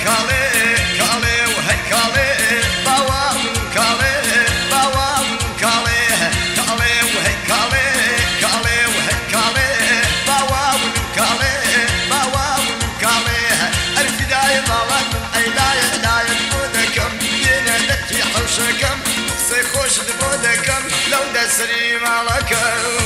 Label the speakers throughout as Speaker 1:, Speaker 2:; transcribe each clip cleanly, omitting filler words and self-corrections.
Speaker 1: کاڵێ کاڵێ و هەی کاڵێ باوا من کاڵێ باوا من کاڵێ کاڵێ و هەی کاڵێ کاڵێ و هەی کاڵێ باوا من کاڵێ باوا من کاڵێ ئەرفیدایە باوات من ئەیلایە لایە بۆ دەکەم بێنە دەرکی حەوشەکەم قسەی خۆشت بۆ دەکەم لەو دەسەری ماڵەکەم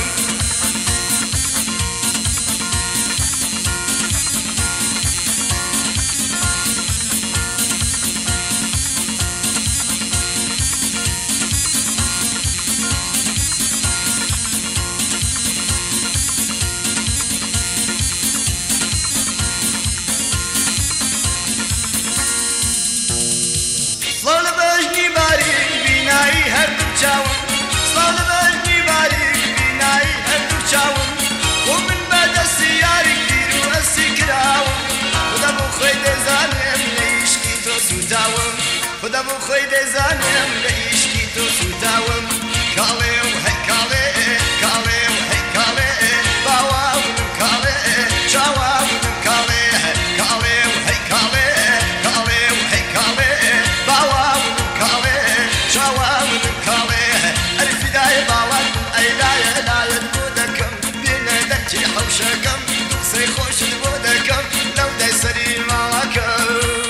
Speaker 1: سڵاو لە بەژنی باریک بینایی هەردوو چاوم سڵاو لە بەژنی باریک بینایی هەردوو چاوم بۆ من بەدەستی یاریک گیر و ئەستی کراوم خودە بۆ خۆی دەزانم لە ئیشکی تۆ سوتاوم خودە بۆ خۆی دەزانم لە ئیشکی تۆ سوتاوم کاڵێ و هەی کاڵێ کاڵێ و هەی کاڵێ باوا من کاڵێ چاوا من کاڵێ کاڵێ و هەی کاڵێ کاڵێ و هەی کاڵێ باوا من کاڵێ چاوا من کاڵێ ئەرفیدایە باوات من ئەیلایە لایەت بۆ دەکەم بێنە دەرکی حەوشەکەم قسەی خۆشت بۆ دەکەم لەو دەسەری ماڵەکەم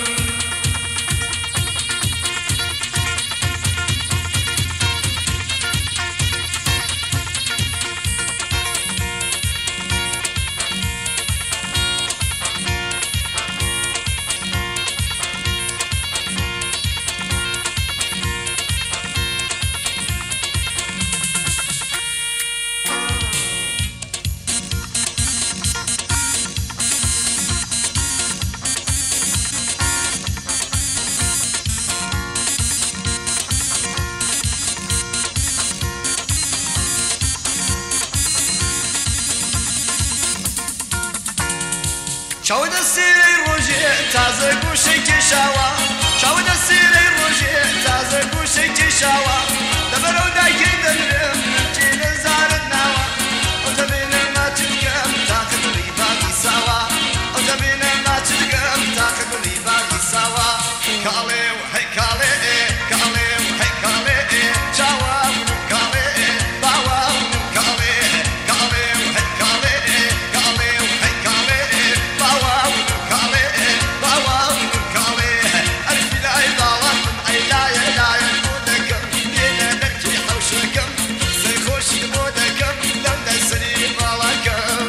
Speaker 1: چاودە سێرەی ڕۆژێ تازە گوشەی کێشاوە چاودە سێرەی ڕۆژێ تازە گوشەی کێشاوە لەبەرەو دایکێ دەنرم تێ نەزارت ناوە ئەو دەبێنە ماچت بکەم تاقە دڵی باقی ساوە ئەو دەبێنە ماچت بکەم تاقە دڵی باقی ساوە کاڵێ و هەی کاڵێ کاڵێ و هەی کاڵێ چاوە من کاڵێ باوە من کاڵێ کاڵێ و هەی کاڵێ کاڵێ و هەی کاڵێ باوا من کاڵێ باوا من کاڵێ ئەرفیدای باوات من ئەیلایە لایە بۆ دەکەم بێنە دەرکی حەوشەکەم قسەی خۆشت بۆ دەکەم لەو دەسەری ماڵەکەم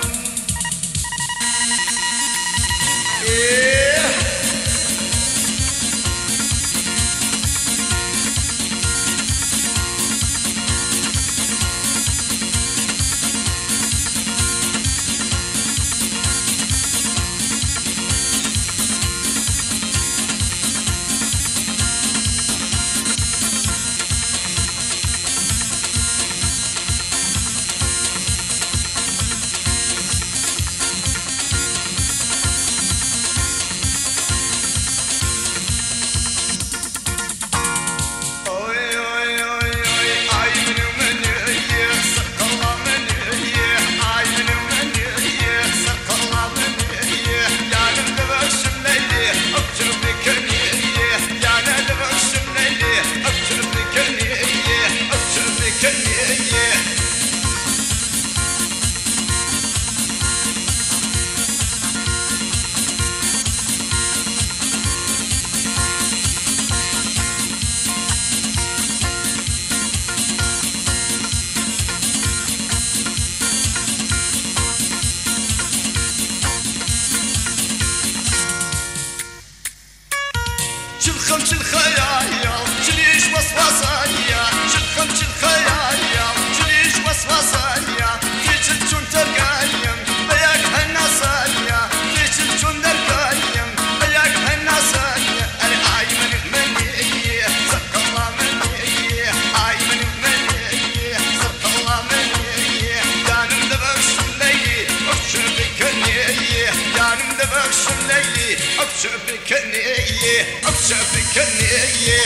Speaker 1: شلخم شلخيايا شليش وصوصايا شلخم شلخيايا شليش وصوصايا فيش الجون ترقايم بياك هالناصايا فيش الجون ترقايم بياك هالناصايا أنا عايمن مني سبق الله مني عايمن مني سبق الله مني دانم دبش الليلي أبشر بكني دانم دبش الليلي أبشر بكني أبشر بكني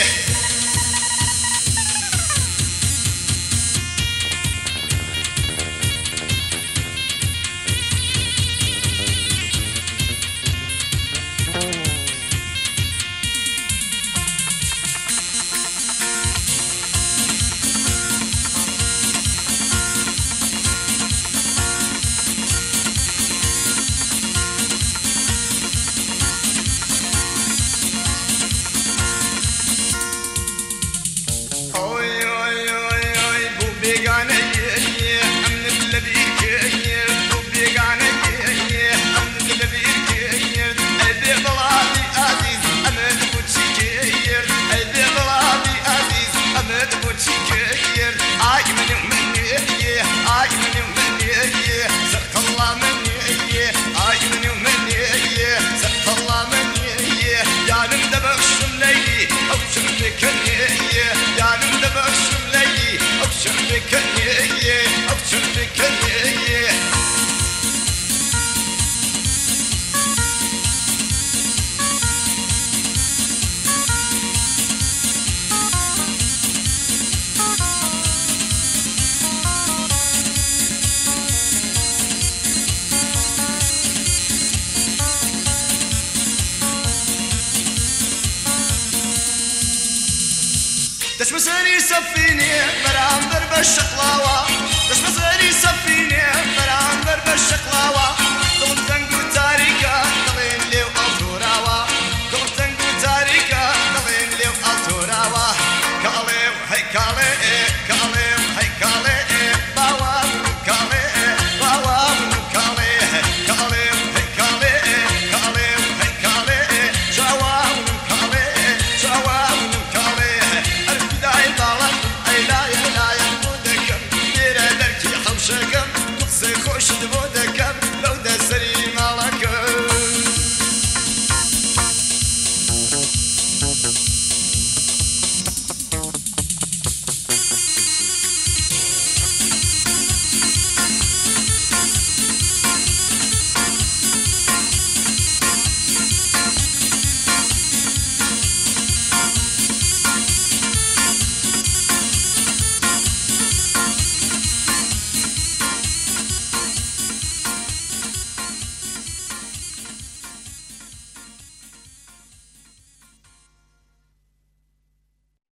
Speaker 1: دش مسري سفيني برامبر بالشقلاوة دش مسري سفيني برامبر بالشقلاوة